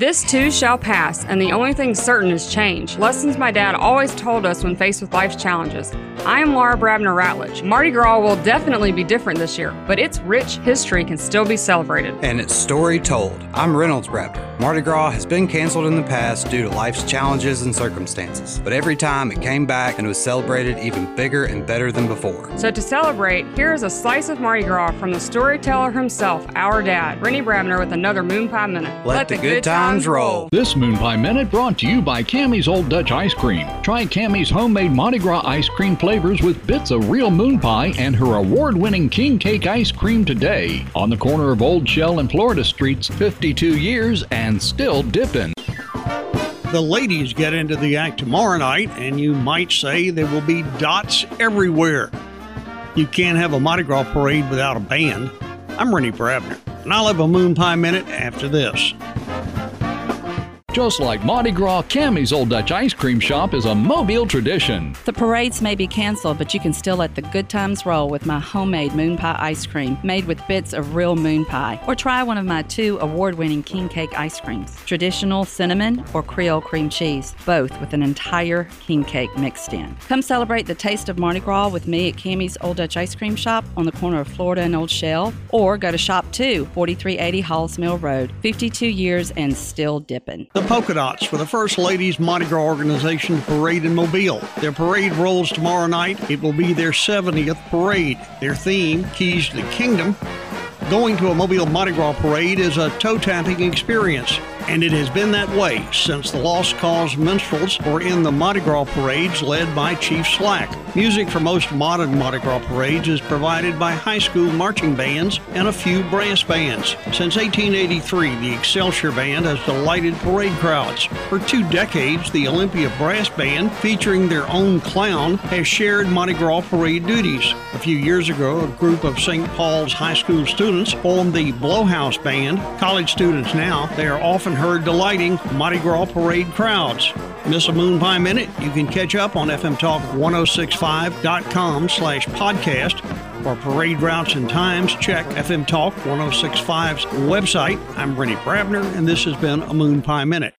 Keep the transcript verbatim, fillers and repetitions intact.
This too shall pass, and the only thing certain is change. Lessons my dad always told us when faced with life's challenges. I am Laura Brabner Ratledge. Mardi Gras will definitely be different this year, but its rich history can still be celebrated. And its story told. I'm Reynolds Brabner. Mardi Gras has been canceled in the past due to life's challenges and circumstances, but every time it came back and was celebrated even bigger and better than before. So to celebrate, here is a slice of Mardi Gras from the storyteller himself, our dad, Rennie Brabner, with another Moon Pie Minute. Let, Let the, the good, good times roll. This Moon Pie Minute brought to you by Cammie's Old Dutch Ice Cream. Try Cammie's homemade Mardi Gras ice cream flavors with bits of real moon pie and her award-winning king cake ice cream today. On the corner of Old Shell and Florida Streets, fifty-two years and still dipping. The ladies get into the act tomorrow night, and you might say there will be dots everywhere. You can't have a Mardi Gras parade without a band. I'm Rennie Brabner, and I'll have a Moon Pie Minute after this. Just like Mardi Gras, Cammie's Old Dutch Ice Cream Shop is a Mobile tradition. The parades may be canceled, but you can still let the good times roll with my homemade moon pie ice cream made with bits of real moon pie. Or try one of my two award-winning king cake ice creams, traditional cinnamon or Creole cream cheese, both with an entire king cake mixed in. Come celebrate the taste of Mardi Gras with me at Cammie's Old Dutch Ice Cream Shop on the corner of Florida and Old Shell, or go to Shop two, forty-three eighty Halls Mill Road. fifty-two years and still dipping. The Polka Dots for the First Ladies Mardi Gras organization parade in Mobile. Their parade rolls tomorrow night. It will be their seventieth parade. Their theme, Keys to the Kingdom. Going to a Mobile Mardi Gras parade is a toe-tapping experience, and it has been that way since the Lost Cause minstrels were in the Mardi Gras parades led by Chief Slack. Music for most modern Mardi Gras parades is provided by high school marching bands and a few brass bands. Since eighteen eighty-three, the Excelsior Band has delighted parade crowds. For two decades, the Olympia Brass Band, featuring their own clown, has shared Mardi Gras parade duties. A few years ago, a group of Saint Paul's high school students formed the Blowhouse Band. College students now, they are often heard delighting Mardi Gras parade crowds. Miss a Moon Pie Minute? You can catch up on F M Talk ten sixty-five dot com slash podcast. For parade routes and times, check F M Talk ten sixty-five's website. I'm Rennie Brabner, and this has been a Moon Pie Minute.